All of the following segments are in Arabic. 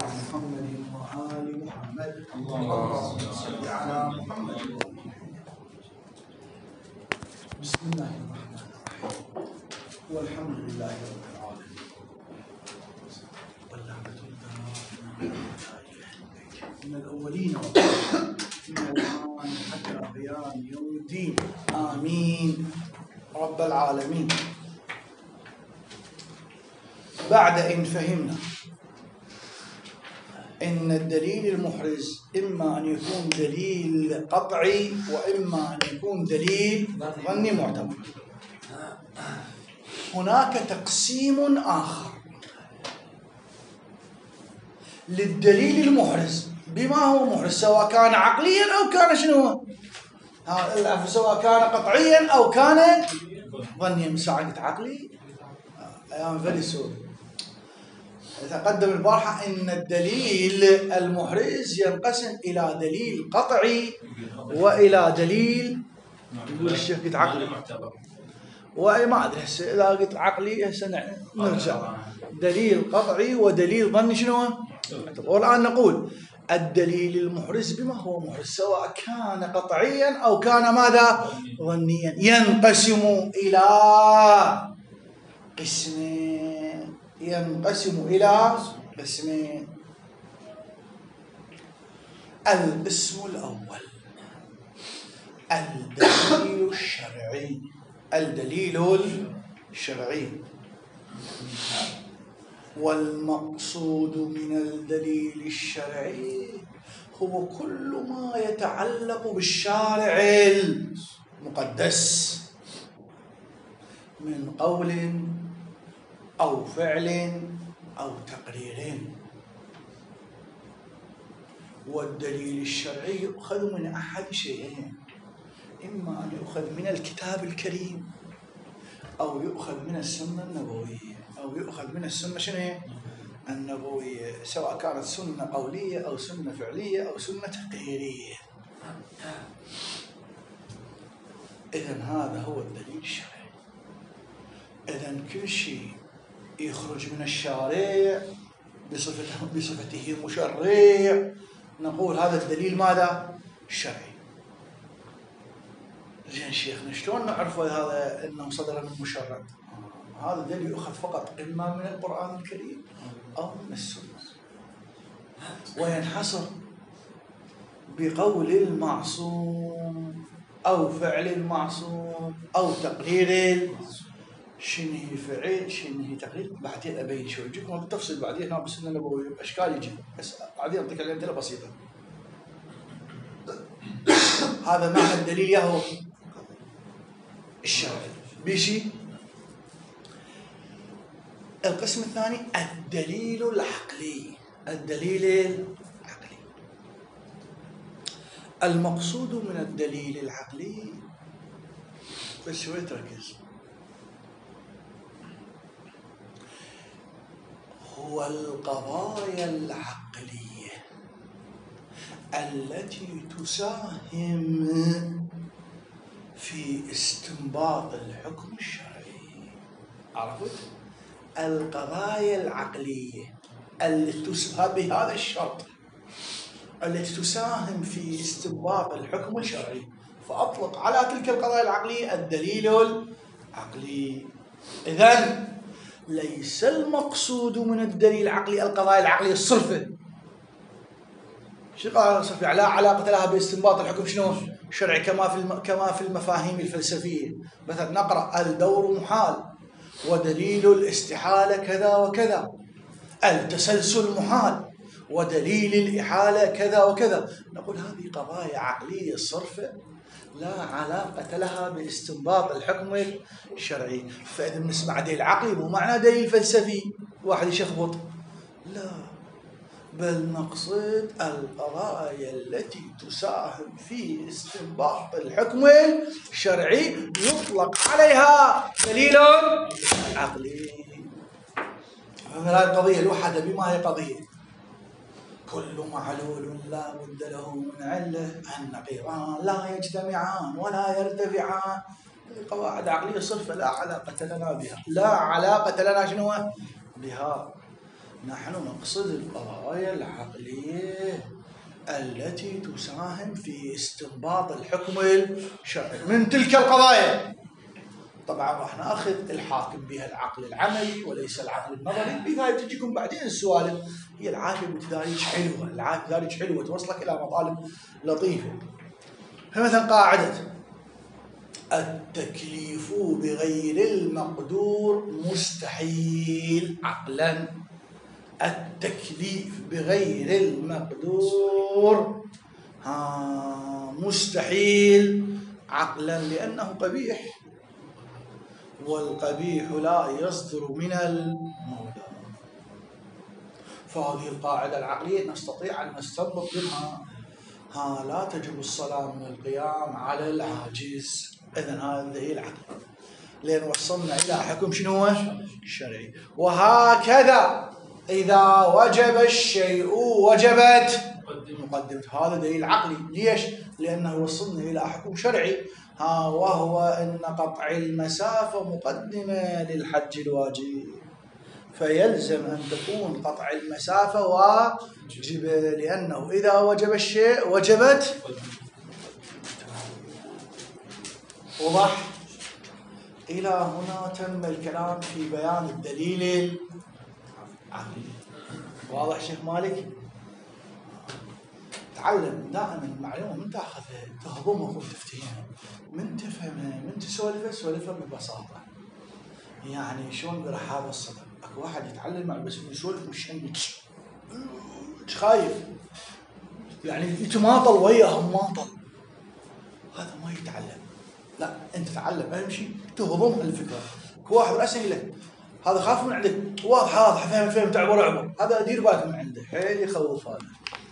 محمد وآل محمد. اللهم صل على محمد. بسم الله الرحمن الرحيم. والحمد لله رب العالمين. والنعمة من الأولين من الآن حتى قيام يوم الدين. آمين رب العالمين. بعد إن فهمنا إن الدليل المحرز إما أن يكون دليل قطعي وإما أن يكون دليل ظني معتبر، هناك تقسيم آخر للدليل المحرز بما هو محرز، سواء كان عقليا أو كان شنو، سواء كان قطعيا أو كان ظنيا. مساعدة عقلي أيام فلسفة تقدم البارحة إن الدليل المحرز ينقسم إلى دليل قطعي وإلى دليل، يقول الشيخ قلت عقلي وأي ما أدري هسه إذا قلت عقلي هسه نرجع دليل قطعي ودليل ظني شنو. والآن نقول الدليل المحرز بما هو محرز سواء كان قطعيا أو كان ماذا ظنيا ينقسم إلى قسمين. ينقسم إلى قسمين. القسم الأول الدليل الشرعي. الدليل الشرعي والمقصود من الدليل الشرعي هو كل ما يتعلق بالشارع المقدس من قول أو فعل أو تقرير. والدليل الشرعي يؤخذ من أحد شيئين، إما أن يؤخذ من الكتاب الكريم أو يؤخذ من السنة النبوية أو يؤخذ من السنة شنو النبوية، سواء كانت سنة قولية أو سنة فعلية أو سنة تقريرية. إذن هذا هو الدليل الشرعي. إذن كل شيء يخرج من الشارع بصفته مشرع نقول هذا الدليل ماذا؟ شرعي. زين شيخنا شلون نعرف هذا انه صدر من مشرع؟ هذا الدليل يؤخذ فقط اما من القرآن الكريم او من السنة، وينحصر بقول المعصوم او فعل المعصوم او تقرير شنو فعل شنو تقرير. بعدين ابين شوي اجيكم بالتفصيل بعدين هنا بالسنه النبويه اشكال يجي، بس بعدين اعطيك الامثله بسيطه. هذا معنى الدليل يهو الشرعي بشي. القسم الثاني الدليل العقلي. الدليل العقلي المقصود من الدليل العقلي بس شوي تركز هو القضايا العقلية التي تساهم في استنباط الحكم الشرعي. عرفت؟ القضايا العقلية التي تساهم بهذا الشرط التي تساهم في استنباط الحكم الشرعي، فأطلق على تلك القضايا العقلية الدليل العقلي. إذن ليس المقصود من الدليل العقلي القضايا العقلية الصرفة. شو قال الصرفة؟ لا علاقة لها باستنباط الحكم شنو؟ الشرعي كما في المفاهيم الفلسفية. مثلا نقرأ الدور محال ودليل الاستحالة كذا وكذا، التسلسل محال ودليل الإحالة كذا وكذا. نقول هذه قضايا عقلية صرفة لا علاقة لها باستنباط الحكم الشرعي. فإذا بنسمع دليل عقلي مو معنى دليل فلسفي واحد يشخبط، لا، بل نقصد القضايا التي تساهم في استنباط الحكم الشرعي يطلق عليها دليل عقلي. هذه القضية الوحدة بما هي قضية كل معلول لا بد له من علة، النقيضان لا يجتمعان ولا يرتفعان. قواعد عقلية صرفة لا علاقة لنا بها، لا علاقة لنا شنو بها. نحن نقصد القضايا العقلية التي تساهم في استنباط الحكم الشرعي من تلك القضايا. طبعا راح ناخذ الحاكم بها العقل العملي وليس العقل النظري، بهاي تجيكم بعدين السوالف. هي العافيه بالتداريج حلوه، العافيه بالتداريج حلوه توصلك الى مطالب لطيفه. فمثلا قاعده التكليف بغير المقدور مستحيل عقلا. التكليف بغير المقدور مستحيل عقلا لأنه قبيح، والقبيح لا يصدر من المولى. فهذه القاعدة العقلية نستطيع أن نستنبط منها لا تجب الصلاة من القيام على العاجز. إذن هذه هي العقل، لأن وصلنا إلى حكم شنو هو؟ الشرعي. وهكذا إذا وجب الشيء وجبت مقدمته. هذا دليل عقلي. ليش؟ لأنه وصلنا إلى حكم شرعي وهو أن قطع المسافة مقدمة للحج الواجب، فيلزم أن تكون قطع المسافة واجبة، لأنه إذا وجب الشيء وجبت. وضح؟ إلى هنا تم الكلام في بيان الدليل العقلي. واضح شيخ مالك؟ تعلم دائما المعلومة من تاخذها تهضمها وتفتهمها، من تفهمها، من تسولفها ببساطة. يعني شلون برحاب الصدر. اكو واحد يتعلم مع بس يسولف مشنج خايف، يعني يتماطل وياه ماطل، هذا ما يتعلم. لا انت تعلم اهم شيء تهضم الفكره. اكو واحد اسئله هذا خاف من عندك، واضح فهم تعبر عبر، هذا دير بالك من عنده، حيل يخوف هذا.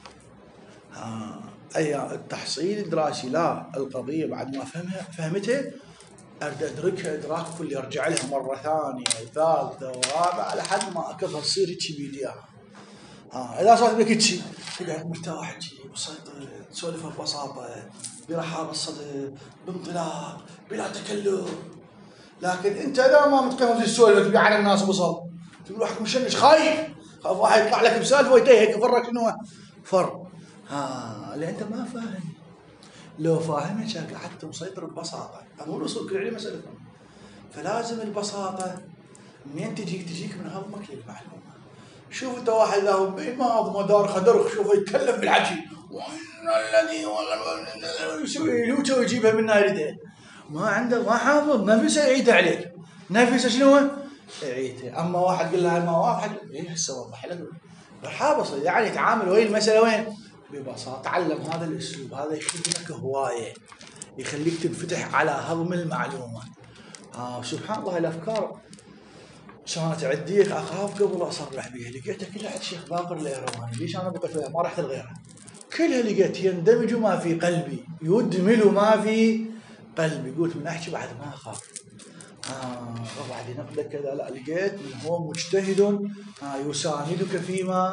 اي التحصيل الدراسي لا، القضيه بعد ما فهمتها اريد ادركها ادراك كلي، ارجع لها مره ثانيه وثالثه ورابعه لحد ما اكثر تصير هيك بيديها. اذا صارت بك هيك تقعد مرتاح هيك بسيطه، تسولفها ببساطه برحاب الصدر بانطلاق بلا تكلف. لكن انت اذا ما متقن تسولف تبي على الناس بصل، تقول واحد مشنش خايف واحد يطلع لك بسالفه ويتهيك يفرق شنو فرق. اللي انت ما فاهم، لو فاهمها كان قعدت مسيطر ببساطه. مو الوصول كل علم مساله، فلازم البساطه منين تجيك من هضمك للمعلومه. شوف انت واحد له ما دار خدرخ، شوفه يتكلم بالحكي الذي يسوي له يجيبها من يريدها، ما عنده ما حافظ نفسه يعيدها عليك، نفسه شنو يعيدها. اما واحد قال له ما واضح ايه هسه وضح لك حافظ، يعني يتعامل وين المساله وين ببساطه. تعلم هذا الاسلوب، هذا يخليك لك هوايه، يخليك تنفتح على هضم المعلومه. سبحان الله الافكار كانت عندي اخاف قبل اصرح بها، لقيتها كلها عند الشيخ باقر الايرواني. ليش انا بقيت وياه ما رحت لغيره؟ كلها لقيت يندمج ما في قلبي، يدمل ما في قلبي. قلت من احكي بعد ما اخاف. وبعدين نقدر كذا، لا لقيت من هو مجتهد يساندك فيما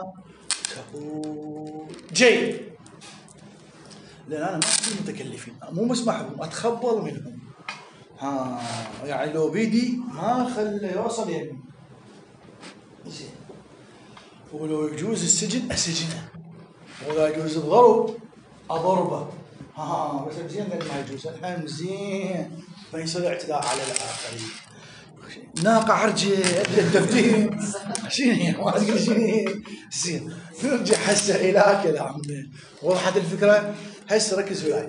تقول. جيد، لان انا ما احب المتكلفين، مو مسمح لهم اتخبل منهم. يعني لو بيدي ما خلى يوصل يعني زين، ولو يجوز السجن اسجنه، ولا يجوز الضرب اضربه. بس زين ما يجوز الحين زين، فيصير اعتداء على الاخرين. ناقه عرجه التفتيم شنو ما تقول شنو زين. نرجع هسه الى كلامنا. وضحت الفكره؟ هسه ركز وياي.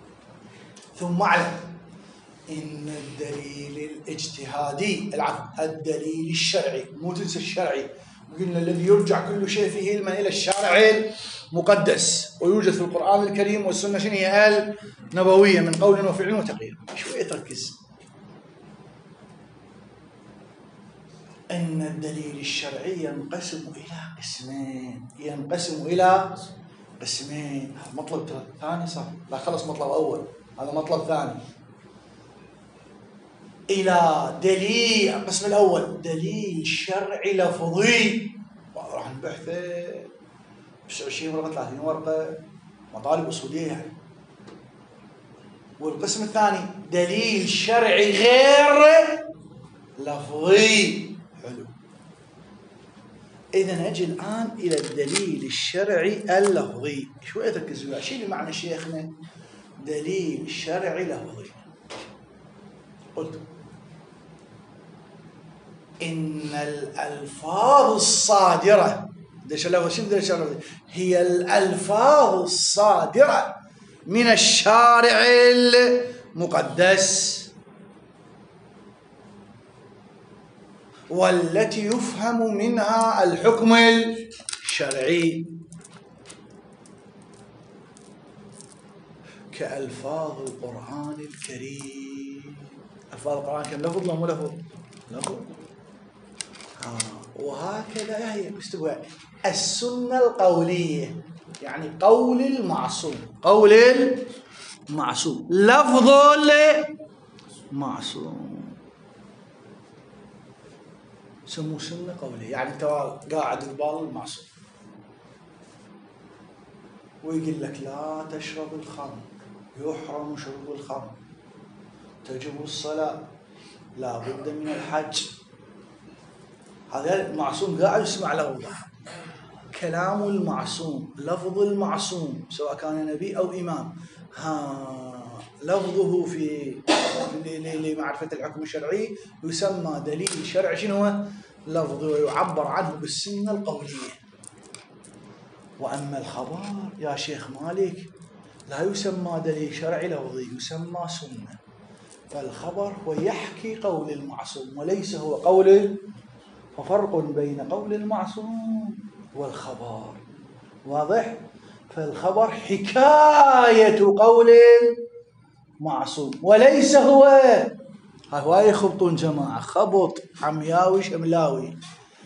ثم اعلم ان الدليل الاجتهادي الدليل الشرعي، مو تنسى الشرعي، قلنا الذي يرجع كل شيء فيه علما الى الشارع المقدس، ويوجد في القران الكريم والسنه شنو هي النبويه من قول وفعل وتقرير. شويه تركز. ان الدليل الشرعي ينقسم الى قسمين. مطلب ثاني صح؟ لا خلص مطلب اول، هذا مطلب ثاني. الى دليل القسم الاول دليل شرعي لفظي، راح نبحثه 20 ورقه 30 ورقه مطالب اصوليه يعني. والقسم الثاني دليل شرعي غير لفظي. حلو. إذا نجي الآن إلى الدليل الشرعي اللفظي. شوية تركزوا وياي، شو اللي معنى شيخنا دليل شرعي لفظي؟ قلت إن الألفاظ الصادرة هي الألفاظ الصادرة من الشارع المقدس والتي يفهم منها الحكم الشرعي، كألفاظ القرآن الكريم. ألفاظ القرآن كم لفظ ولا مو لفظ؟ لفظ. وهكذا هي مستوى السنة القولية، يعني قول المعصوم، قول المعصوم، لفظ المعصوم، سموه سنة قولية. يعني انت قاعد قبال المعصوم ويقول لك لا تشرب الخمر، يحرم شرب الخمر، تجب الصلاة، لا بد من الحج. هذا المعصوم قاعد يسمع لفظه، كلام المعصوم، لفظ المعصوم سواء كان نبي أو إمام، لفظه في لمعرفة الحكم الشرعي يسمى دليل شرعي. شنو هو؟ لفظه، ويعبر عنه بالسنة القولية. وأما الخبر يا شيخ مالك لا يسمى دليل شرعي لفظي، يسمى سنة. فالخبر هو يحكي قول المعصوم وليس هو قول، ففرق بين قول المعصوم والخبر، واضح؟ فالخبر حكاية قول المعصوم وليس هو. هواي يخبطون جماعة، خبط عمياوي شملاوي.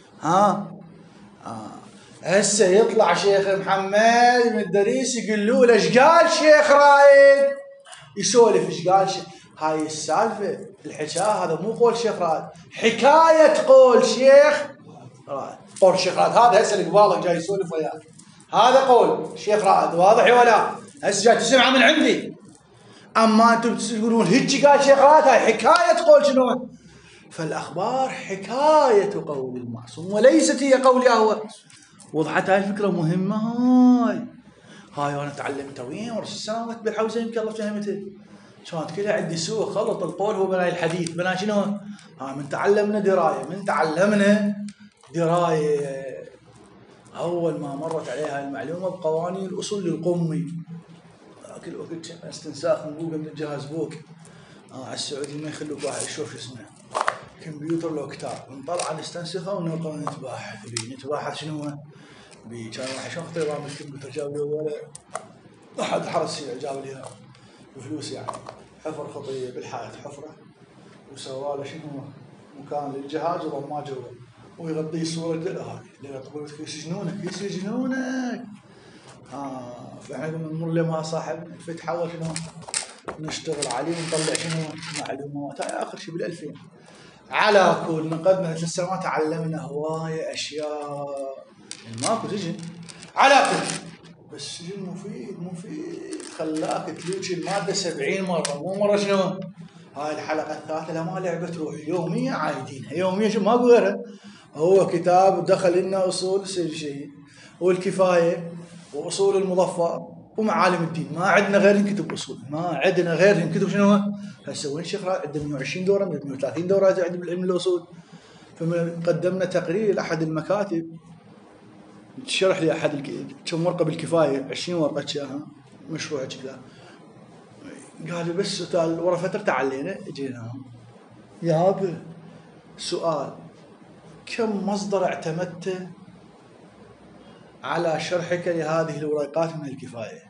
هسه يطلع شيخ محمد من الدريس يقول له ايش قال شيخ رائد، يسولف ايش قال شيخ. هاي السالفة الحكاية، هذا مو قول شيخ رائد، حكاية قول شيخ رائد. قول شيخ رائد هذا هسه اللي قبالك جاي يسولف وياك، هذا قول شيخ رائد، واضح ولا؟ هسه جاي تسمعه من عندي. اما انتم تقولون هيك قال شيخ رائد، هاي حكاية قول شنو؟ فالاخبار حكاية قول المعصوم وليست هي قول هو. وضحت هاي الفكرة مهمة. هاي وانا تعلمتها وين ورا السنوات بالحوزة، يمكن الله فهمتها. كانت كلها عندي سوء خلط القول هو بناء الحديث، بناء شنو؟ من تعلمنا دراية، من تعلمنا دراية. أول ما مرت عليها المعلومة بقوانين الأصول للقمي، ذاك الوقت استنساخ من بوقة من الجهاز بوك. على السعودي ما يخلوك واحد يشوف اسمه كمبيوتر لو كتاب، نطلع نستنسخه ونبقى نتباحث بيه. نتباحث شنو هو؟ كان واحد شلون خطير رامي الكمبيوتر جاب لي ولا أحد حرس جاب لي بفلوس، يعني حفر خطية بالحائط، حفرة وسوى له شنو مكان للجهاز وضماه جوا ويغطيه صورة هاي اللي طبيبتك يسجنونك. فاحنا قمنا نمر لما صاحب الفتحة أول شنو نشتغل عليه ونطلع شنو معلومات. هاي آخر شيء بال2000. على كل نقدنا 3 سنوات تعلمنا هواية أشياء. ماكو سجن على كل، بس السجن مفيد خلاك تلوش المادة 70 مرة، مو مرة شنو. هاي الحلقة الثالثة لما لعبة روح يومية عايدينها يومية، شو ماكو غيرها. هو كتاب دخل لنا أصول الشيء والكفاية وأصول المظفر ومعالم الدين، ما عندنا غير كتب أصول، ما عندنا غير كتب شنو. هسه وين شيخ عندنا 120 دورة 130 دورة عندنا بالعلم الأصول. فقدمنا تقرير لأحد المكاتب شرح لي أحد كم ورقة بالكفاية 20 ورقة شاها مشروع كذا. قال لي بس ورا فترة تعلينا اجينا يابا سؤال، كم مصدر اعتمدت على شرحك لهذه الورقات من الكفاية؟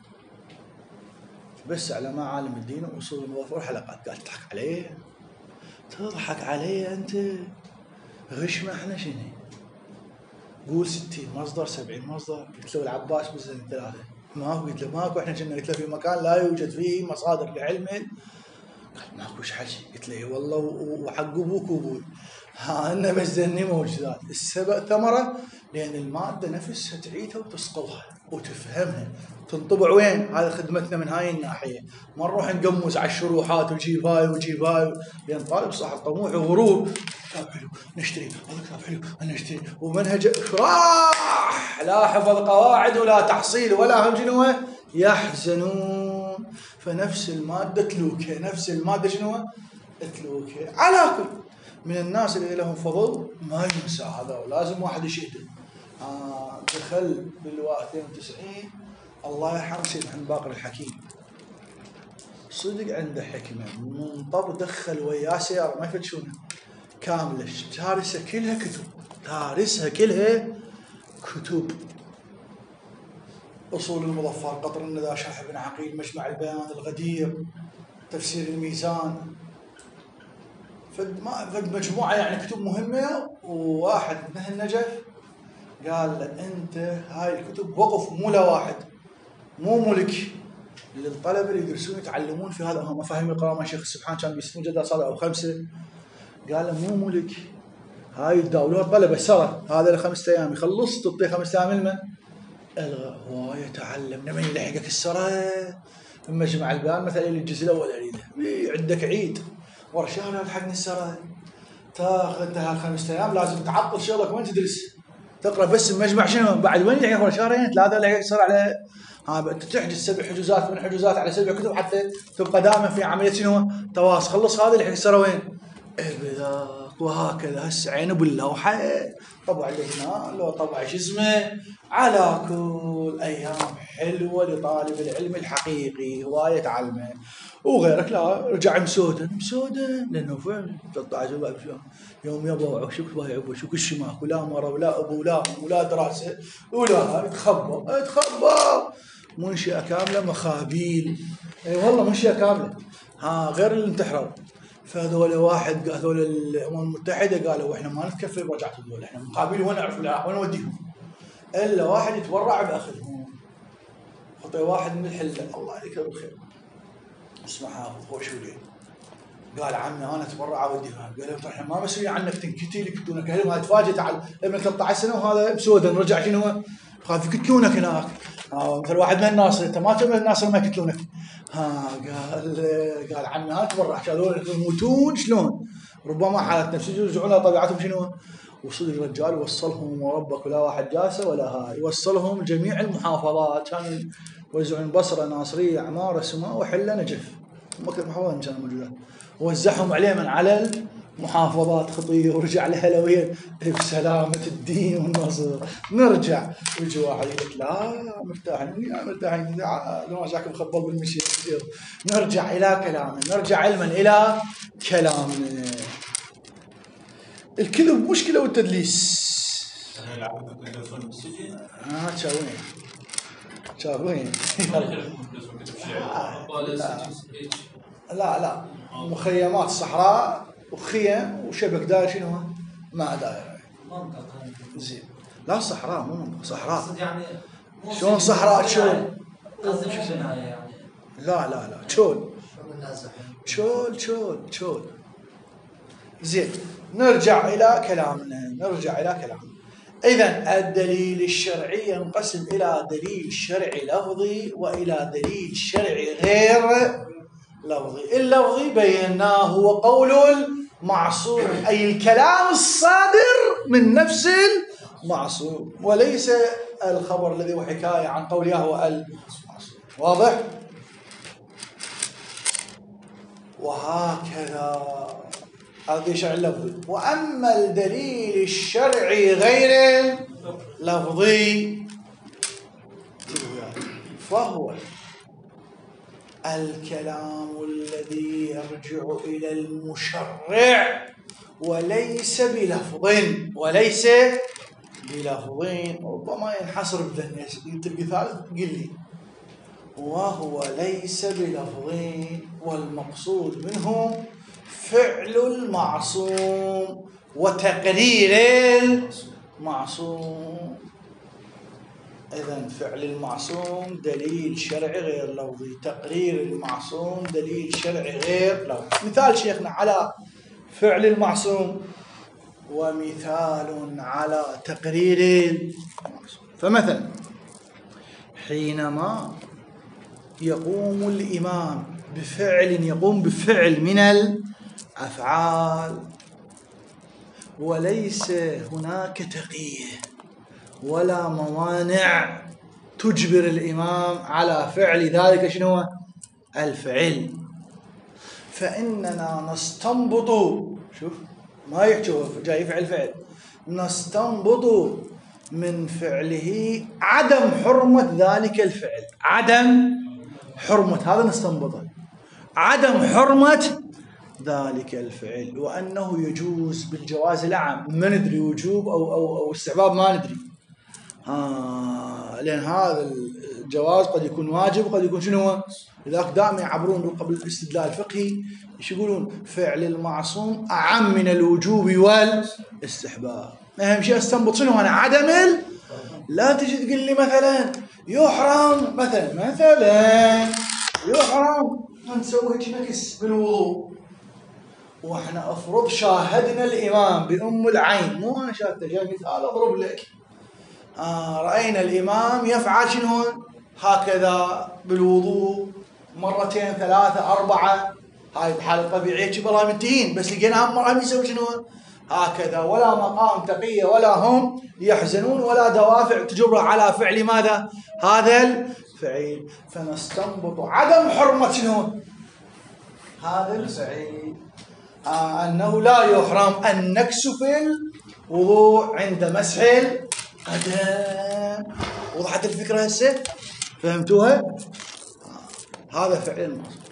بس على معالم الدين وأصول المظفر وحلقات. قال تضحك عليه؟ تضحك عليه أنت؟ غش ما احنا شنو؟ قول 60 مصدر 70 مصدر. قلت له العباس بزين 3. ماكو، قلت له ماكو، احنا كنا قلت له في مكان لا يوجد فيه مصادر لعلم. قال ماكو ايش حكي. قلت له والله وحق ابوك وابوي، انا بس ذني موجودات. السبع ثمره لأن المادة نفسها تعيدها وتسقطها وتفهمها تنطبع وين. هذه خدمتنا من هاي الناحية. ما نروح نقمز على الشروحات وجيب هاي وجيب هاي، لأن طالب صاحب طموح وغرور. كتاب حلو نشتري، هذا كتاب حلو أنا نشتري، ومنهج راح لا حفظ قواعد ولا تحصيل ولا هم شنو يحزنون. فنفس المادة تلوكه، نفس المادة شنو تلوكه. على كل من الناس اللي لهم فضل ما ينسى هذا، ولازم واحد يشهده. دخل بالواء 92 الله يرحم سيد محمد باقر الحكيم، صدق عنده حكمة. منطب دخل وياه سيارة ما يفتشونه كاملة، تارسها كلها كتب، تارسها كلها كتب. أصول المظفر، قطر الندى، شرح ابن عقيل، مجمع البيان، الغدير، تفسير الميزان. فد مجموعة يعني كتب مهمة. وواحد من النجف قال له أنت هاي الكتب وقف مو لواحد، مو ملك للطلبة اللي يدرسون يتعلمون في هذا مفاهيم القرآن. مع شيخ السبحان كان بيسمون جدة صادق أو 5. قال له مو ملك، هاي يتداولون الطلبة سرى، هذا ل5 أيام يخلص تعطيه 5 أيام المن الغى. هو يتعلم لمن يلحقك السرى. مجمع البيان مثلا اللي الجزء الأول أريده عندك عيد ورا شهر يلحقني السرى، تاخذ انت هال5 أيام لازم تعطل شغلك وين تدرس، تقرا بس المجمع شنو بعد وين يلحق ورا شهرين 3 اللي يصير على انت تحجز 7 حجوزات من حجوزات على 7 كتب حتى تبقى دائما في عمليه شنو تواصل. خلص هذا اللي يصير وين وهكذا. هسه عينه باللوحه طبع اللي هنا لو طبع شو اسمه. على كل ايام حلوه لطالب العلم الحقيقي هوايه تعلمه. وغيرك لا رجع مسودا لانه فعلا 13 يوم يبا شو بايع شو كل شيء ماكو، لا مره ولا ابو ولا دراسه ولا تخبى منشئه كامله مخابيل. اي والله منشئه كامله غير اللي انتحروا. فهذول واحد هذول الامم المتحده قالوا احنا ما نتكفل برجعه الدول، احنا مقابل وين نعرف وين نوديهم الا واحد يتورع باخذهم. خطي واحد من الحله الله يذكره بالخير اسمه حافظ خوشولي قال عمي انا اتبرع اوديها. قال له احنا ما مسؤولين عنك تنكتي لك كتونك هل ما تفاجئ تعال ابنك 13 سنه وهذا مسودا رجع شنو خاف يكتلونك هناك. مثل واحد من الناصر انت ما تبغى الناصر ما يكتلونك. قال عمي انا اتبرع هذول يموتون شلون ربما حالات نفسيه يرجعون لطبيعتهم شنو. وصدق الرجال وصلهم وربك ولا واحد جاسه ولا هاي وصلهم جميع المحافظات. كانوا يوزعون بصره ناصريه عماره سماء وحله نجف مكتب محافظات كانوا موجودات ووزعهم عليه من على المحافظات خطيه. ورجع لهلوين بسلامه الدين والنصر. نرجع ويجي واحد يقول لا مرتاحين لو جاكم خبل بالمشي. نرجع الى كلامنا، نرجع علما الى كلامنا. الكذب مشكله والتدليس. شاوين لا مخيمات صحراء وخيم وشبك داير شنو ما داير زين. لا صحراء مو صحراء يعني شلون صحراء شلون يعني لا شول زين. نرجع إلى كلامنا. إذن الدليل الشرعي ينقسم إلى دليل شرعي لفظي وإلى دليل شرعي غير لفظي. اللفظي بيناه هو قول المعصوم أي الكلام الصادر من نفس المعصوم وليس الخبر الذي هو حكاية عن قول يهوى المعصوم. واضح؟ وهكذا هذا شرع لفظي. وأما الدليل الشرعي غير لفظي فهو الكلام الذي يرجع إلى المشرع وليس بلفظ ربما ينحصر بذهني تلقي ثالث قل لي. وهو ليس بلفظ والمقصود منه فعل المعصوم وتقرير المعصوم. إذن فعل المعصوم دليل شرعي غير لفظي، تقرير المعصوم دليل شرعي غير لفظي. مثال شيخنا على فعل المعصوم ومثال على تقرير المعصوم. فمثلا حينما يقوم الإمام يقوم بفعل من الأفعال وليس هناك تقية ولا موانع تجبر الإمام على فعل ذلك شنو الفعل، فإننا نستنبط، شوف ما يحكي جاي يفعل فعل، نستنبط من فعله عدم حرمة ذلك الفعل، عدم حرمة، هذا نستنبطه، عدم حرمة ذلك الفعل، وأنه يجوز بالجواز الأعم، ما ندري وجوب أو استحباب ما ندري، لأن هذا الجواز قد يكون واجب وقد يكون شنو، لذلك دائما يعبرون قبل الاستدلال الفقهي ايش يقولون؟ فعل المعصوم أعم من الوجوب والاستحباب. أهم شيء استنبط شنو أنا عدم لا تجي تقول لي مثلا يحرم مثلا يحرم نسوي نكس بالوضوء، واحنا افرض شاهدنا الامام بام العين، مو انا شاهدته جاي مثال اضرب لك، راينا الامام يفعل شنو هكذا بالوضوء مرتين ثلاثه اربعه، هاي الحاله طبيعيه كبرها منتهين، بس لقيناهم مره يسوي شنو هكذا، ولا مقام تقيه ولا هم يحزنون ولا دوافع تجبر على فعل ماذا هذا الفعل، فنستنبط عدم حرمه شنو هذا الفعل، أنه لا يحرم النكس في الوضوء عند مسح القدم. وضحت الفكرة هسه؟ فهمتوها؟ هذا فعل المعصوم.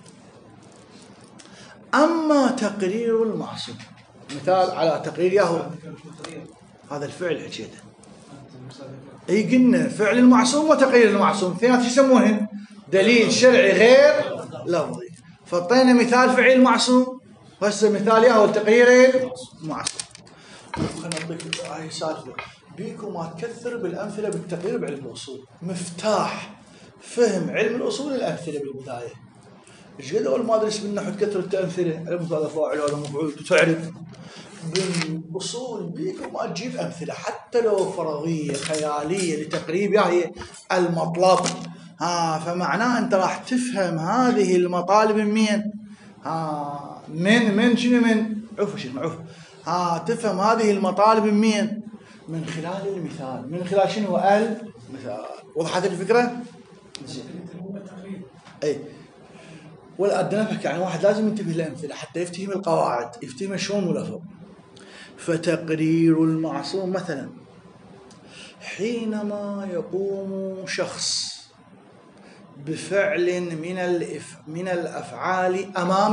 أما تقرير المعصوم، مثال على تقرير ياهو، هذا الفعل حكيته، اي قلنا فعل المعصوم وتقرير المعصوم اثنينات يسمونهن دليل شرعي غير لفظي، فاعطينا مثال فعل المعصوم، وهسه مثال ياهو التقرير المعصوم. خلينا نعطيك هاي سالفه بيكم ما تكثر بالامثله بالتقرير بعلم الاصول، مفتاح فهم علم الاصول الامثله بالبدايه. ايش قد اول ما ادرس بالنحو تكثر الامثله على هذا فاعل هذا مفعول وتعرف بالاصول بيكم ما تجيب امثله حتى لو فرضيه خياليه لتقريب هي المطلب، فمعناه انت راح تفهم هذه المطالب من مين؟ من شنو من عفوا شنو عفوا تفهم هذه المطالب من مين؟ من خلال المثال، من خلال شنو المثال. وضحت الفكره؟ اي ولا ادنى نفك، يعني واحد لازم ينتبه للامثله حتى يفتهم القواعد، يفتهم شلون ملفظ. فتقرير المعصوم مثلا حينما يقوم شخص بفعل من الافعال امام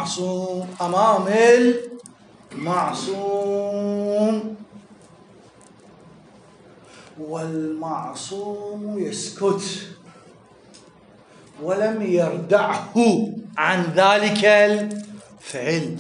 المعصوم والمعصوم يسكت ولم يردعه عن ذلك الفعل،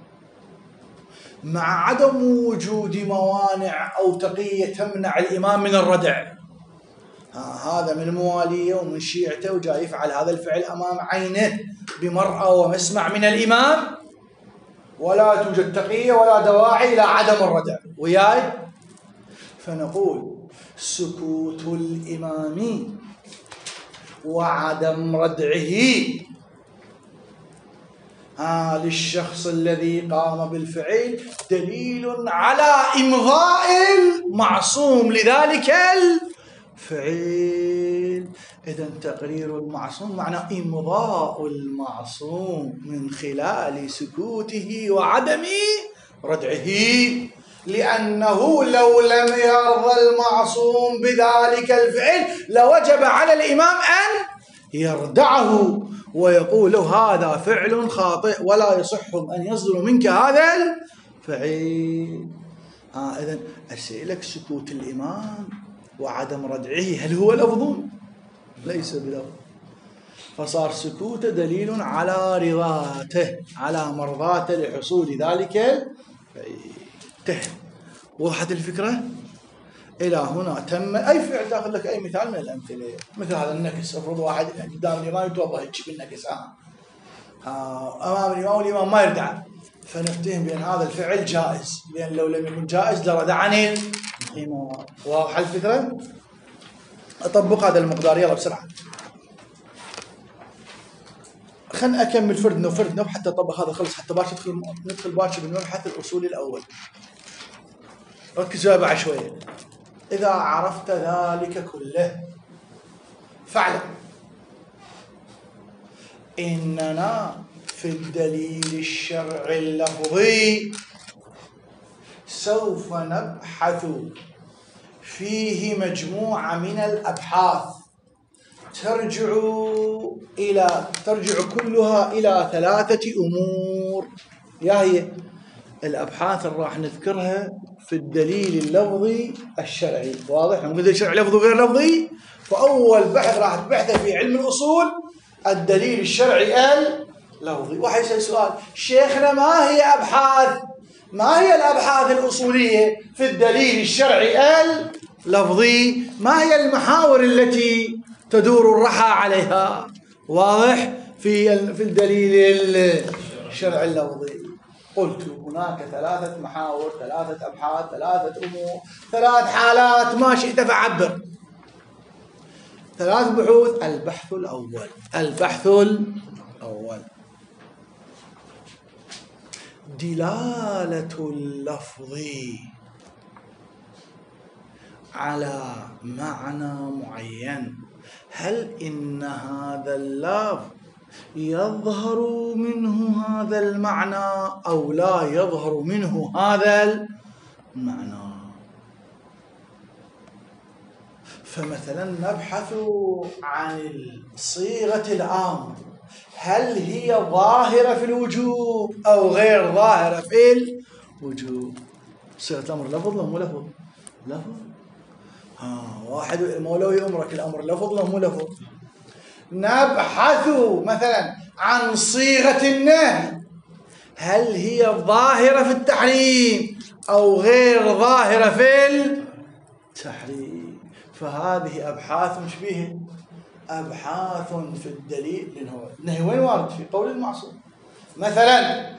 مع عدم وجود موانع أو تقية تمنع الإمام من الردع، هذا من مواليه ومن شيعته وجاي يفعل هذا الفعل أمام عينه بمرأة ومسمع من الإمام، ولا توجد تقية ولا دواعي إلى عدم الردع وياي. فنقول سكوت الإمام وعدم ردعه للشخص الذي قام بالفعل دليل على إمضاء المعصوم لذلك الفعل. إذن تقرير المعصوم معنى إمضاء المعصوم من خلال سكوته وعدم ردعه، لأنه لو لم يرضى المعصوم بذلك الفعل لوجب على الإمام أن يردعه ويقول له هذا فعل خاطئ ولا يصح أن يصدر منك هذا الفعل. إذن أسألك سكوت الإمام وعدم ردعه هل هو لفظ؟ ليس بلفظ، فصار سكوته دليل على رضاته على مرضاته لحصول ذلك الفعل. وضحت الفكرة؟ إلى هنا تم. أي فعل تأخذ لك أي مثال من الأمثلة، مثل هذا النكس، افرض واحد قدام الإمام يتوضأ بالنكس أمام الإمام والإمام ما يردع، فنفتهم بأن هذا الفعل جائز، لأن لو لم يكن جائز لرد عن الإمام. واضح الفكرة؟ أطبق هذا المقدار يلا بسرعة. خلنا أكمل فرد نوب حتى أطبق هذا خلص، حتى باش ندخل باكر بالمبحث الأصولي الأول. ركزوا بعد شوية. إذا عرفت ذلك كله فاعلم إننا في الدليل الشرعي اللفظي سوف نبحث فيه مجموعة من الأبحاث ترجع كلها إلى 3 أمور. يا هي الأبحاث اللي راح نذكرها في الدليل اللفظي الشرعي. واضح؟ نقول الدليل الشرعي لفظي وغير لفظي. فأول بحث راح تبحثه في علم الأصول الدليل الشرعي اللفظي. واحد يسأل سؤال: شيخنا ما هي الأبحاث الأصولية في الدليل الشرعي اللفظي؟ ما هي المحاور التي تدور الرحى عليها؟ واضح؟ في الدليل الشرعي اللفظي قلت هناك 3 محاور، 3 أبحاث، 3 أمور، 3 حالات، ما شئت فعبر. 3 بحوث. البحث الأول دلالة اللفظ على معنى معين. هل إن هذا اللفظ يظهر منه هذا المعنى أو لا يظهر منه هذا المعنى؟ فمثلا نبحث عن صيغة الأمر، هل هي ظاهرة في الوجوب أو غير ظاهرة في الوجوب؟ صيغة الأمر لفظ ولا مو لفظ؟ لفظ. واحد مولوي أمرك الأمر لفظ ولا مو لفظ؟ نبحث مثلا عن صيغة النهي، هل هي ظاهرة في التحريم أو غير ظاهرة في التحريم؟ فهذه أبحاث مش بيها أبحاث في الدليل. لأنه النهي وين وارد؟ في قول المعصوم. مثلا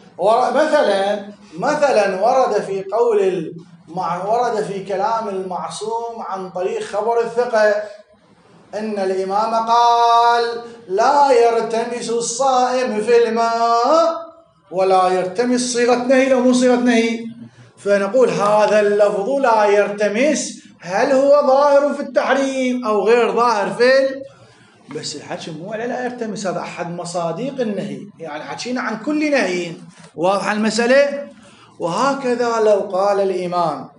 ورد في كلام المعصوم عن طريق خبر الثقة إن الإمام قال: لا يرتمس الصائم في الماء، ولا يرتمس صيغة نهي أو مو صيغة نهي. فنقول هذا اللفظ لا يرتمس هل هو ظاهر في التحريم أو غير ظاهر في بس الحكي مو على لا يرتمس، هذا أحد مصادق النهي، يعني حكينا عن كل نهي. واضح المسألة؟ وهكذا لو قال الإمام: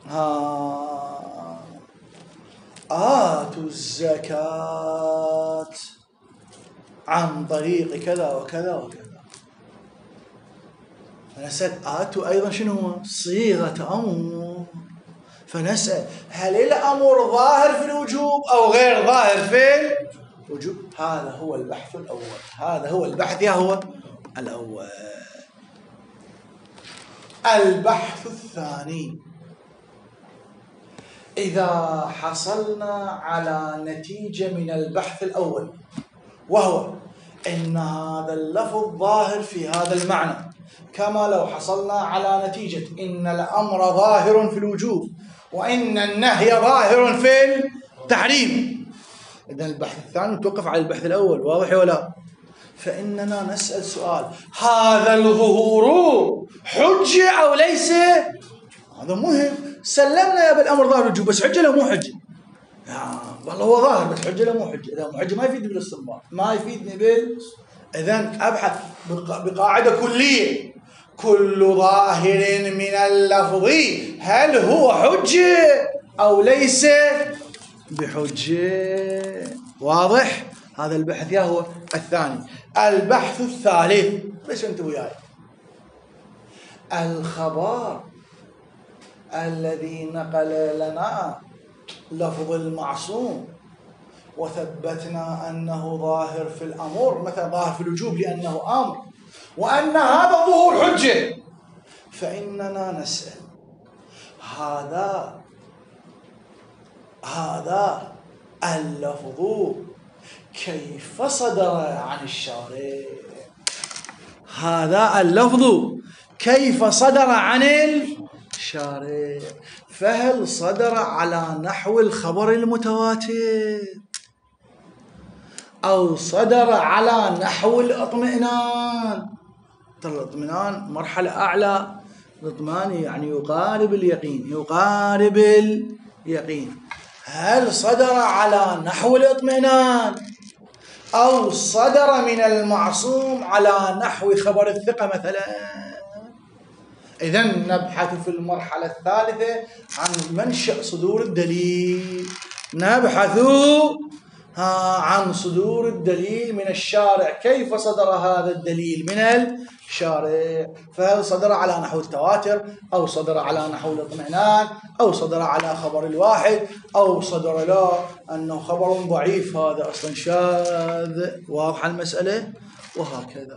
آتوا الزكاة عن طريق كذا وكذا وكذا، فنسأل آتوا أيضا شنو هو؟ صيغة أمر. فنسأل هل الأمر ظاهر في الوجوب أو غير ظاهر في الوجوب؟ هذا هو البحث الأول. هذا هو البحث هو الأول. البحث الثاني: إذا حصلنا على نتيجة من البحث الأول، وهو إن هذا اللفظ ظاهر في هذا المعنى، كما لو حصلنا على نتيجة إن الأمر ظاهر في الوجوب وإن النهي ظاهر في التحريم، إذن البحث الثاني نتوقف على البحث الأول. واضح ولا؟ فإننا نسأل سؤال: هذا الظهور حجة أو ليس؟ هذا مهم. سلمنا يا بالأمر ظاهر الوجوب، بس حجة لو مو حجة؟ والله هو ظاهر بس حجة لو مو حجة. إذا مو حجة ما يفيدني بالاستنباط، ما يفيدني إذن أبحث بقاعدة كلية: كل ظاهر من اللفظ هل هو حجة أو ليس بحجة؟ واضح؟ هذا البحث هو الثاني. البحث الثالث، بس أنت وياي: الخبر الذي نقل لنا لفظ المعصوم وثبتنا أنه ظاهر في الأمر، مثلا ظاهر في الوجوب لأنه أمر، وأن هذا ظهور حجة، فإننا نسأل: هذا اللفظ كيف صدر عن الشارع؟ هذا اللفظ كيف صدر عن الشارع، فهل صدر على نحو الخبر المتواتر أو صدر على نحو الاطمئنان؟ ترى الاطمئنان مرحلة أعلى، الاطمئنان يعني يقارب اليقين، يقارب اليقين. هل صدر على نحو الاطمئنان أو صدر من المعصوم على نحو خبر الثقة مثلا؟ إذن نبحث في المرحلة الثالثة عن منشأ صدور الدليل، نبحث عن صدور الدليل من الشارع. كيف صدر هذا الدليل من الشارع؟ فهل صدر على نحو التواتر أو صدر على نحو الاطمئنان أو صدر على خبر الواحد أو صدر لا أنه خبر ضعيف هذا أصلا شاذ؟ واضحة المسألة؟ وهكذا.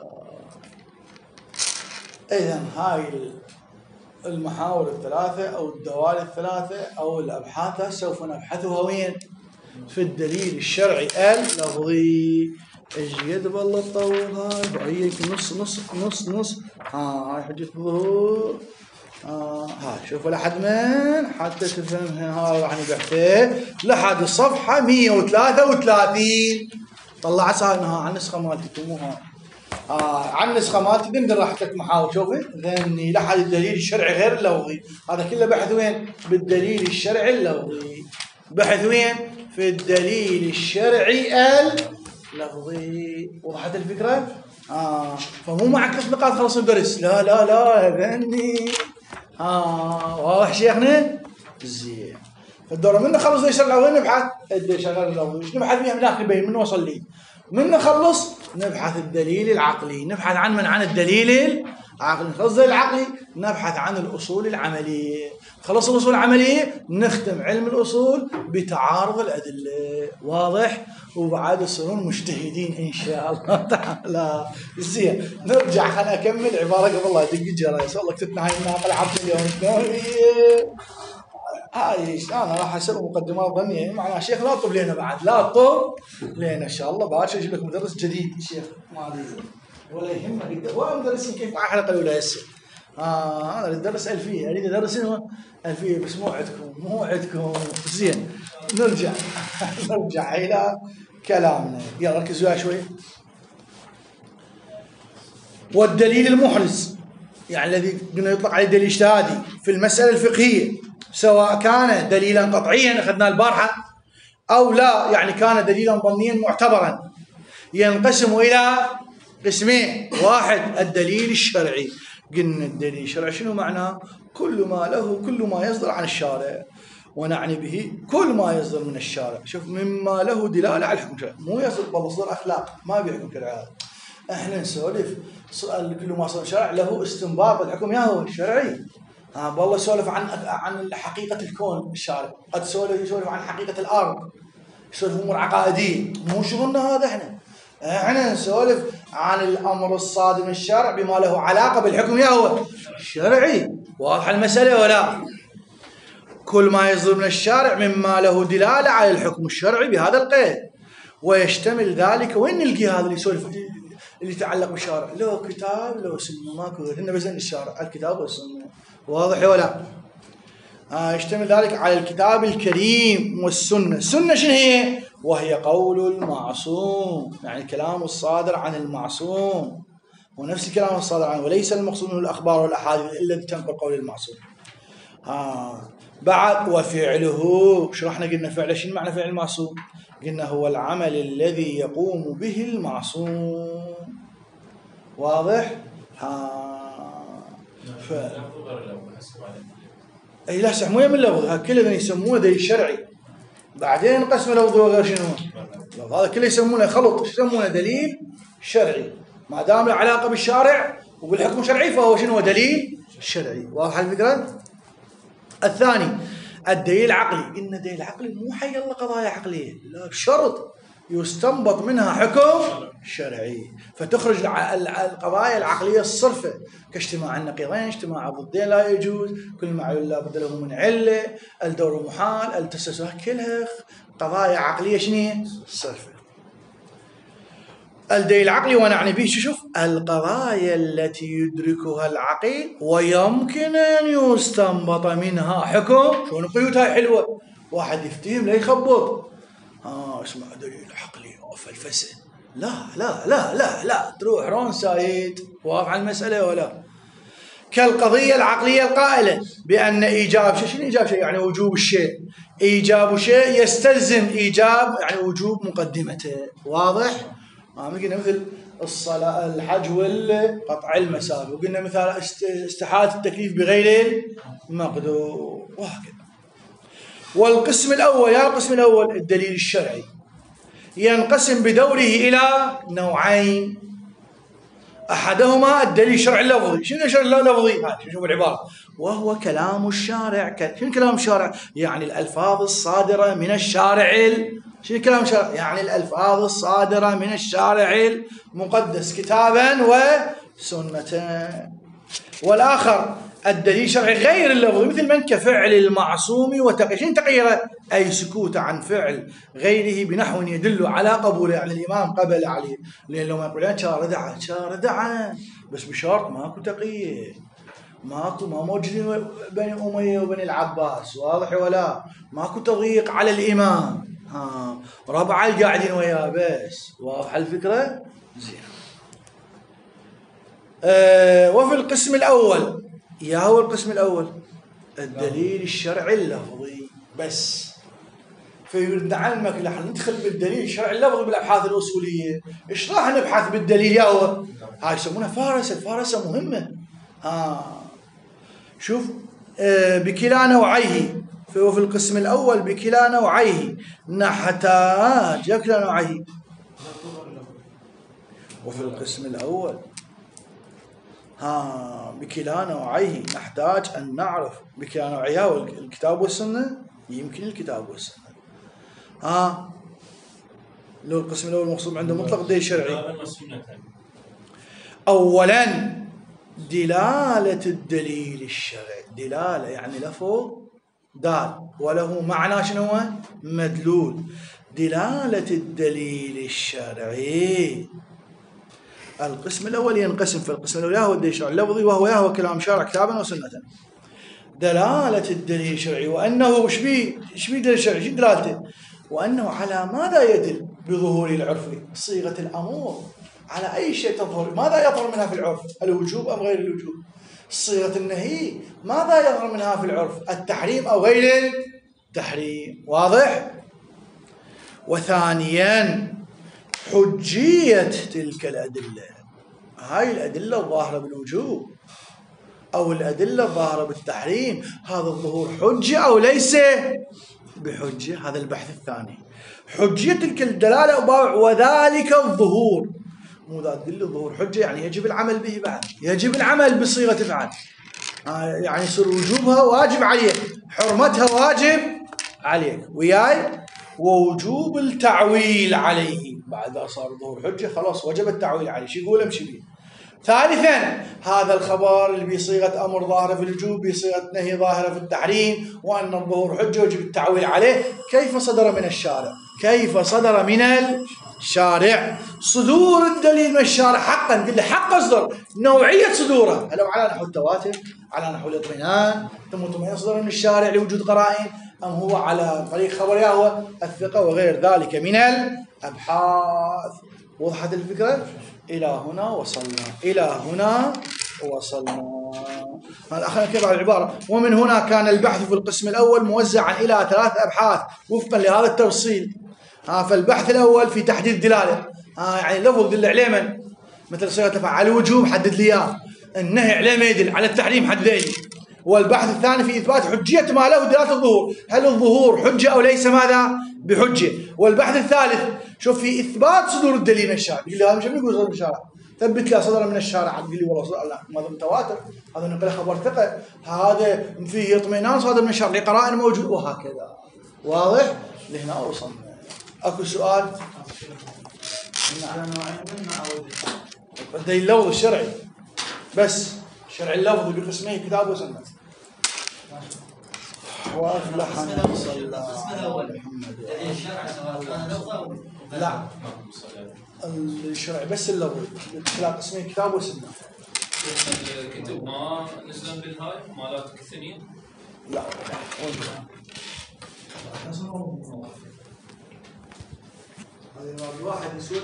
إذن هاي المحاور الثلاثة أو الدوال الثلاثة أو الأبحاث سوف نبحثها وين؟ في الدليل الشرعي اللفظي. ايش قد بالله تطول هاي نص نص نص نص. هاي حجة الظهور. هاي شوفوا لحد من حتى تفهم هاي راح نبحثه لحد الصفحة 133. طلع ساينها عن النسخة مالتي مو هاي. عن النسخة مالتي بندر راح تك محاور. شوفي ذني لحد الدليل الشرعي غير اللفظي. هذا كله بحث وين؟ بالدليل الشرعي اللفظي. بحث وين؟ في الدليل الشرعي اللفظي. وضحت الفكرة؟ فمو معك 3 نقاط خلص الدرس. لا لا لا ذني. واضح شيخنا؟ زين. فالدورة من نخلص ليش الأول نبحث الدليل الشرعي اللفظي. ايش نبحث فيها من داخل البين من وصل لي؟ من نخلص نبحث الدليل العقلي. نبحث عن من؟ عن الدليل العقلي. نخلص العقلي نبحث عن الأصول العملية. خلص الأصول العملية نختم علم الأصول بتعارض الأدلة. واضح؟ وبعد يصيرون مجتهدين إن شاء الله تعالى. زين نرجع خلنا أكمل عبارة قبل لا يدق الجرس. والله كتبنا هاي الناقلة عبد اليوم هاي انا راح اسوي مقدمات ظنيه معناها شيخ لا طب لنا بعد لا طب لنا ان شاء الله باكر اجيب لك مدرس جديد شيخ مالي ولا يهمك هو مدرسين كيف مع الحلقه الاولى هسه. انا ادرس الفيه اريد ادرس الفيه بس مو عندكم زين. نرجع الى كلامنا. يلا ركزوا وياي شوي. والدليل المحرز يعني الذي قلنا يطلق عليه دليل اجتهادي في المساله الفقهيه سواء كان دليلا قطعيا اخذنا البارحه او لا يعني كان دليلا ظنيا معتبرا ينقسم الى قسمين. واحد الدليل الشرعي. قلنا الدليل الشرعي شنو معناه؟ كل ما يصدر عن الشارع ونعني به كل ما يصدر من الشارع. شوف مما له دلاله على الحكم الشرعي مو يصدر اخلاق ما بيحكم كالعاده. احنا نسولف سؤال كل ما صدر الشرع له استنباط الحكم يا هو الشرعي. والله يسولف عن حقيقة الكون الشارع. قد يسولف عن حقيقة الأرض. يسولف أمور عقائدية مو شغلنا هذا. احنا نسولف عن الأمر الصادم من الشارع بما له علاقة بالحكم يا هو الشرعي. واضح المسألة ولا؟ كل ما يصدر من الشارع مما له دلالة على الحكم الشرعي بهذا القيد. ويشتمل ذلك وين نلقي هذا اللي يسولف اللي يتعلق بالشارع؟ له كتاب له سنة ماكو هن بس الشارع الكتاب والسنة. واضح ولا؟ يشتمل ذلك على الكتاب الكريم والسنة. السنة شنو هي؟ وهي قول المعصوم يعني كلام الصادر عن المعصوم ونفس الكلام الصادر عنه وليس المقصود منه الأخبار والأحاديث إلا تنقل قول المعصوم. بعد وفعله شرحنا قلنا فعله شنو معنى فعل المعصوم؟ قلنا هو العمل الذي يقوم به المعصوم. واضح؟ اي لا صح مو من اللفظ كله يسمونه دليل شرعي بعدين قسم لفظي وغير شنو هذا كله يسمونه خلط يسمونه دليل شرعي ما دام له علاقه بالشارع وبالحكم الشرعي فهو شنو دليل شرعي. واضح الفكره؟ الثاني الدليل العقلي. إن الدليل العقلي مو حي الله قضايا عقليه لا بشرط يستنبط منها حكم شرعي فتخرج القضايا العقليه الصرفه كاجتماع النقيضين اجتماع الضدين لا يجوز كل معلول لا بد له من عله الدور محال التسلسل كلها قضايا عقليه شنو صرفه. الدليل العقلي ونعني به شوف القضايا التي يدركها العقل ويمكن أن يستنبط منها حكم. شلون قيود هاي حلوة، واحد يفتهم لا يخبط اسمع دليل عقلي وفلفسة، لا لا لا لا لا تروح رون سايد واقف على المسألة ولا. كالقضية العقلية القائلة بأن إيجاب شيء، شنو إيجاب شيء؟ يعني وجوب الشيء، إيجاب شيء يستلزم إيجاب يعني وجوب مقدمته. واضح؟ قلنا مثل الصلاة الحج والقطع المسافة، وقلنا مثال استحالة التكليف بغير المقدور وهكذا. والقسم الأول، يا القسم الأول الدليل الشرعي ينقسم بدوره إلى نوعين. أحدهما الدليل الشرعي اللفظي. شنو الشرع اللفظي؟ شوف العبارة، وهو كلام الشارع. شنو كلام الشارع؟ يعني الألفاظ الصادرة من الشارع. شنو كلام الشارع؟ يعني الألفاظ الصادرة من الشارع المقدس كتابا وسنة. والآخر الدليل الشرعي غير اللفظي، مثل من كفعل المعصوم وتقييده. شنو تقييده؟ أي سكوت عن فعل غيره بنحو يدل على قبوله، يعني الإمام قبل عليه. لأن لو ما يقولون شاردعا بس بشرط ماكو تقييد، ما موجودين بني أمية وبني العباس، واضح ولا؟ ماكو تضييق على الإمام، ربع القاعدين وياه بس. واضح الفكرة؟ زين. وفي القسم الأول، يا هو القسم الأول الدليل الشرعي اللفظي بس. فيريد نعلمك نحن ندخل بالدليل الشرعي اللفظي بالأبحاث الأصولية. إيش راح نبحث بالدليل يا هو؟ هاي يسمونها فارسة. الفارسة مهمة. شوف بكلا نوعيه. فهو في القسم الأول بكلا نوعيه نحتاج كلا نوعيه. وفي القسم الأول بكلا نوعيه نحتاج أن نعرف بكلا نوعيه الكتاب والسنة. يمكن الكتاب والسنة. لو القسم الأول مقصود عنده مطلق دليل شرعي. أولا دلالة الدليل الشرعي. دلالة يعني لفظ دال وله معنى شنو هو؟ مدلول. دلالة الدليل الشرعي. القسم الأول ينقسم في القسم الأول هو الدليل الشرعي اللفظي، وهو يهوى كلام شارع كتابا وسنة. دلالة الدليل الشرعي وأنه ايش بيه دليل الشرعي؟ شو دلالته؟ وأنه على ماذا يدل بظهور العرف؟ صيغة الأمور على أي شيء تظهر، ماذا يظهر منها في العرف؟ الوجوب أم غير الوجوب؟ صيغة النهي ماذا يظهر منها في العرف؟ التحريم أو غير التحريم. واضح؟ وثانيا حجية تلك الأدلة. هاي الأدلة الظاهرة بالوجوب أو الأدلة الظاهرة بالتحريم، هذا الظهور حجة أو ليس بحجة؟ هذا البحث الثاني. حجية تلك الدلالة وذلك الظهور. مو ذا تقول لي الظهور حجة يعني يجب العمل به، بعد يجب العمل بصيغة فعل، يعني يصير وجوبها واجب عليك، حرمتها واجب عليك وياي، ووجوب التعويل عليه. بعد صار ظهور حجة خلاص وجب التعويل عليه. شو يقول امشي به. ثالثا هذا الخبر اللي بصيغة أمر ظاهرة في الوجوب بصيغة نهي ظاهرة في التحريم، وأن الظهور حجة ويجب التعويل عليه. كيف صدر من الشارع؟ كيف صدر من الشارع؟ صدور الدليل من الشارع حقا، قل لي حق أصدر، نوعية صدوره، هل هو على نحو التواتر، على نحو الاطمئنان، ثم يصدر من الشارع لوجود قرائن، أم هو على طريق خبر يهوى الثقة وغير ذلك من الأبحاث. وضحت الفكرة؟ إلى هنا وصلنا، إلى هنا وصلنا. الأخير كيف على العبارة؟ ومن هنا كان البحث في القسم الأول موزعا إلى 3 أبحاث وفقا لهذا التفصيل. فالبحث الأول في تحديد الدلالة، يعني لفظ دل عليه من، مثل صيغة على الوجوب حدد لي إياه، النهي عليه ما يدل، على التحريم حدد لي. والبحث الثاني في إثبات حجية ما له دلالة الظهور، هل الظهور حجة أو ليس ماذا بحجة. والبحث الثالث شوف في إثبات صدور الدليل من الشارع. يقول لي هذا مش يقول صدر من الشارع، ثبت لي صدر من الشارع، تقول لي والله صدر، لا ماذا متواتر، هذا نقل خبر ثقة، هذا فيه اطمئنان صادر من الشارع لقرائن موجود، وهكذا. واضح؟ لهنا وصلنا. اكو سؤال؟ نعم. الدليل اللفظي الشرعي بس، الشرعي اللفظي بقسمه كتاب وسنة. وافلح من صلى. القسم الاول الذي الشرع سواء كان لفظا لا الشرع بس اللفظ، لا قسمين كتاب وسنه. الكتب ما نزلن بالهاي مالات كثيرين؟ لا هذه واحد يسوي